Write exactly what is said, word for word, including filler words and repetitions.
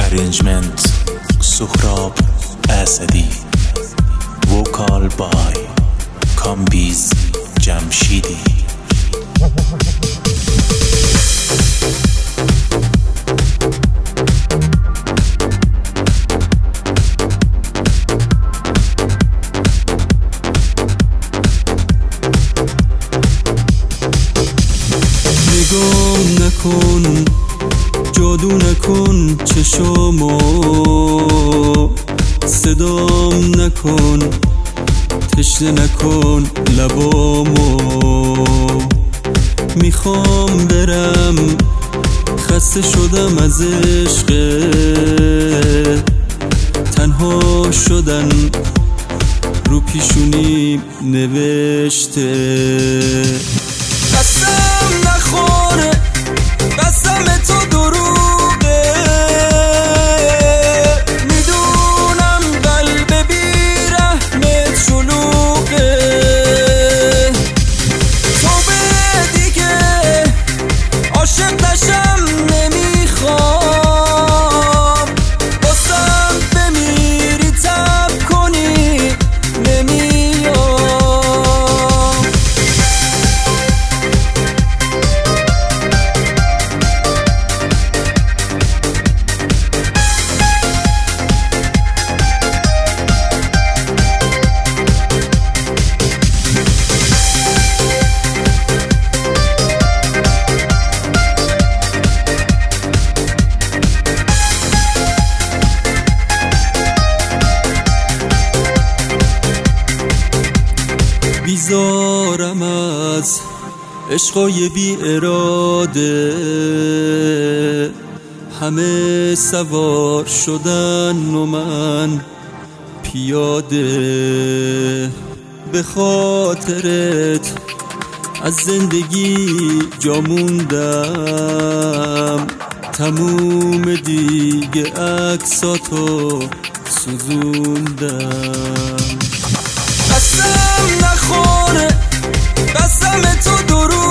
Arrangement Suhrab Asadi. Vocal by Kambiz Jamshidi. نگام نکن، جادو نکن چشامو، صدام نکن، تشنه نکن لبامو. میخوام برم، خسته شدم از عشق، تنها شدن رو پیشونی نوشته. قسم نخوره، قسم تو دروغه، میدونم قلب بیرحمت شلوغه. تو به دیگه عاشق نشم نمیخوام، باسم بمیری تب کنی نمیام. بیزارم از عشقای بی اراده، همه سوار شدن و من پیاده. به خاطرت از زندگی جا موندم، تموم دیگه عکساتو سوزوندم. قسم نخوره، قسم تو درو